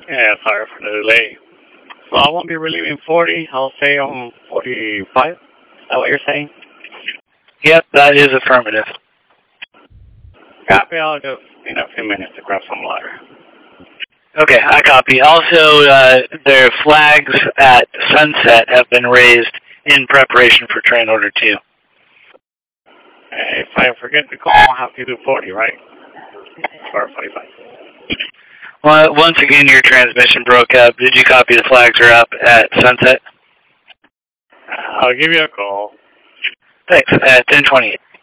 Yeah, sorry for the delay. So I won't be relieving 40. I'll stay on 45. Is that what you're saying? Yep, that is affirmative. Copy. I'll just need a few minutes to grab some water. Okay, I copy. Also, their flags at sunset have been raised in preparation for train order 2. If I forget to call, I'll have to do 40, right? Or 45. Well, once again, your transmission broke up. Did you copy the flags are up at sunset? I'll give you a call. Thanks. At 10:28.